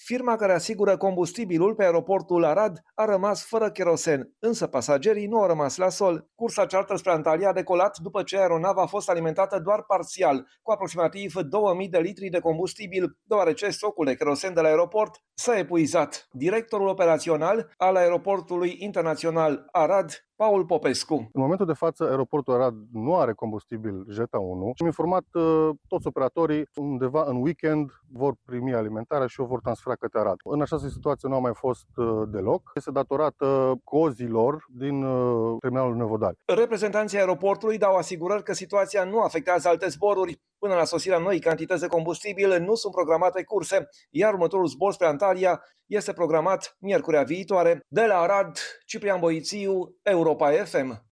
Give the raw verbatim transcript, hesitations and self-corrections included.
Firma care asigură combustibilul pe aeroportul Arad a rămas fără kerosen, însă pasagerii nu au rămas la sol. Cursa charter spre Antalya a decolat după ce aeronava a fost alimentată doar parțial, cu aproximativ două mii de litri de combustibil, deoarece stocul de kerosen de la aeroport s-a epuizat. Directorul operațional al aeroportului internațional Arad, Paul Popescu. În momentul de față, aeroportul Arad nu are combustibil Jeta unu. Am informat uh, toți operatorii undeva în weekend vor primi alimentarea și o vor transfera către Arad. În această situație nu a mai fost uh, deloc. Este datorată cozilor din uh, terminalul Nevodari. Reprezentanții aeroportului dau asigurări că situația nu afectează alte zboruri. Până la sosirea noii cantități de combustibil nu sunt programate curse, iar următorul zbor spre Antalya este programat miercurea viitoare. De la Arad, Ciprian Boițiu, Europa F M.